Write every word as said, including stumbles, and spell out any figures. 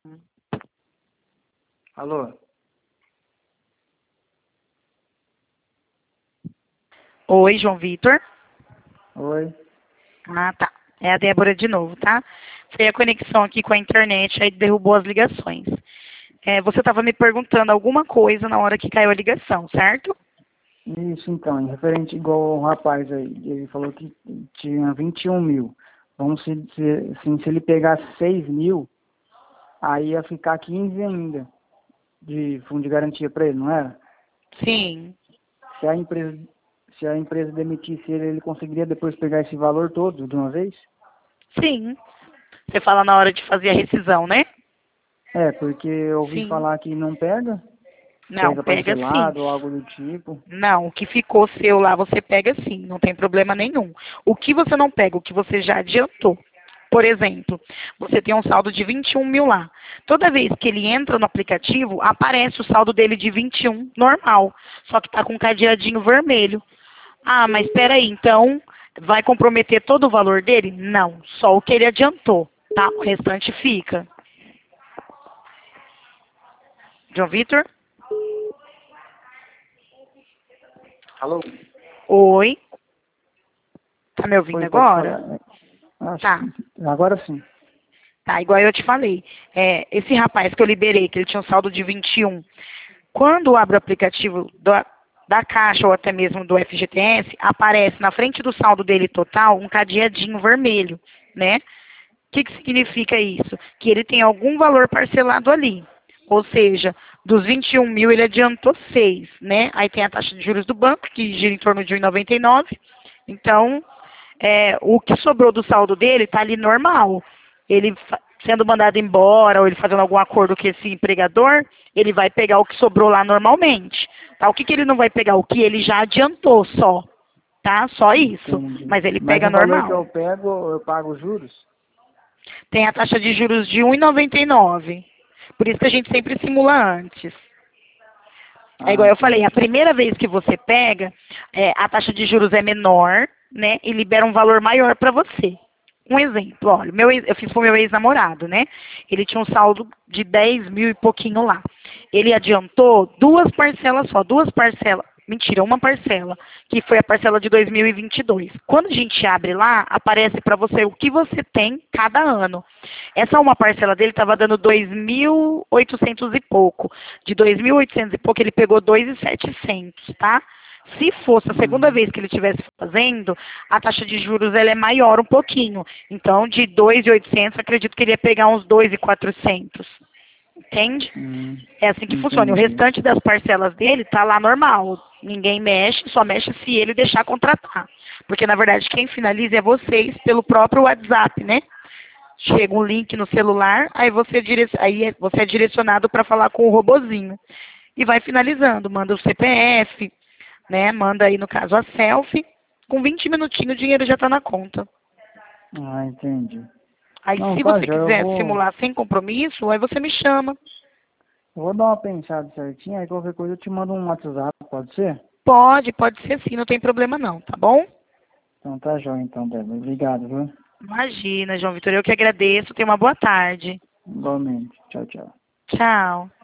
Alô? Oi, João Vitor. Oi? Ah, tá. É a Débora de novo, tá? Foi a conexão aqui com a internet, aí derrubou as ligações. É, você estava me perguntando alguma coisa na hora que caiu a ligação, certo? Isso, então, em referente igual o rapaz aí, ele falou que tinha vinte e um mil. Vamos se, se, assim, se ele pegasse seis mil, aí ia ficar quinze ainda de fundo de garantia para ele, não era? Sim. Se a empresa, se a empresa demitisse ele, ele conseguiria depois pegar esse valor todo de uma vez? Sim. Você fala na hora de fazer a rescisão, né? É, porque eu ouvi Sim. falar que não pega, Não, pega pega sim. parcelado ou algo do tipo. Não, o que ficou seu lá você pega sim, não tem problema nenhum. O que você não pega, o que você já adiantou. Por exemplo, você tem um saldo de vinte e um mil lá. Toda vez que ele entra no aplicativo, aparece o saldo dele de vinte e um, normal. Só que está com um cadeadinho vermelho. Ah, mas espera aí, então vai comprometer todo o valor dele? Não, só o que ele adiantou, tá? O restante fica. João Vitor? Alô? Oi? Tá me ouvindo Oi, pode agora? falar. Acho Tá. que agora sim. Tá, igual eu te falei. É, esse rapaz que eu liberei, que ele tinha um saldo de vinte e um, quando abre o aplicativo da, da Caixa ou até mesmo do F G T S, aparece na frente do saldo dele total um cadeadinho vermelho, né? O que, que significa isso? Que ele tem algum valor parcelado ali. Ou seja, dos vinte e um mil ele adiantou seis, né? Aí tem a taxa de juros do banco, que gira em torno de um vírgula noventa e nove. Então, é, o que sobrou do saldo dele está ali normal. Ele fa- sendo mandado embora ou ele fazendo algum acordo com esse empregador, ele vai pegar o que sobrou lá normalmente. Tá? O que, que ele não vai pegar? O que ele já adiantou só. Tá? Só isso. Entendi. Mas ele Mas pega o valor que normal. eu pego, eu pago os juros? Tem a taxa de juros de um vírgula noventa e nove. Por isso que a gente sempre simula antes. É Ah, igual eu falei, a entendi. primeira vez que você pega, é, a taxa de juros é menor, né? E libera um valor maior para você. Um exemplo, olha, meu ex, eu fiz com meu ex-namorado, né? Ele tinha um saldo de dez mil e pouquinho lá. Ele adiantou duas parcelas só, duas parcelas. Mentira, uma parcela, que foi a parcela de dois mil e vinte e dois. Quando a gente abre lá, aparece para você o que você tem cada ano. Essa uma parcela dele estava dando dois mil e oitocentos e pouco. De dois mil e oitocentos e pouco, ele pegou dois mil e setecentos, tá? Se fosse a segunda Uhum. vez que ele estivesse fazendo, a taxa de juros ela é maior um pouquinho. Então, de dois mil e oitocentos, acredito que ele ia pegar uns dois mil e quatrocentos. Entende? Hum, É assim que funciona. E o entendi. restante das parcelas dele tá lá normal. Ninguém mexe, só mexe se ele deixar contratar. Porque, na verdade, quem finaliza é vocês pelo próprio WhatsApp, né? Chega um link no celular, aí você, direc... aí é- você é direcionado para falar com o robozinho. E vai finalizando. Manda o C P F, né? Manda aí, no caso, a selfie. Com vinte minutinhos o dinheiro já está na conta. Ah, entendi. Aí, Não, se tá, você já eu quiser vou, simular sem compromisso, aí você me chama. eu vou dar uma pensada certinho, aí qualquer coisa eu te mando um WhatsApp, pode ser? Pode, pode ser sim, não tem problema não, tá bom? Então tá jóia, então, Débora. Obrigado, viu? Imagina, João Vitor, eu que agradeço. Tenha uma boa tarde. Igualmente. Tchau, tchau. Tchau.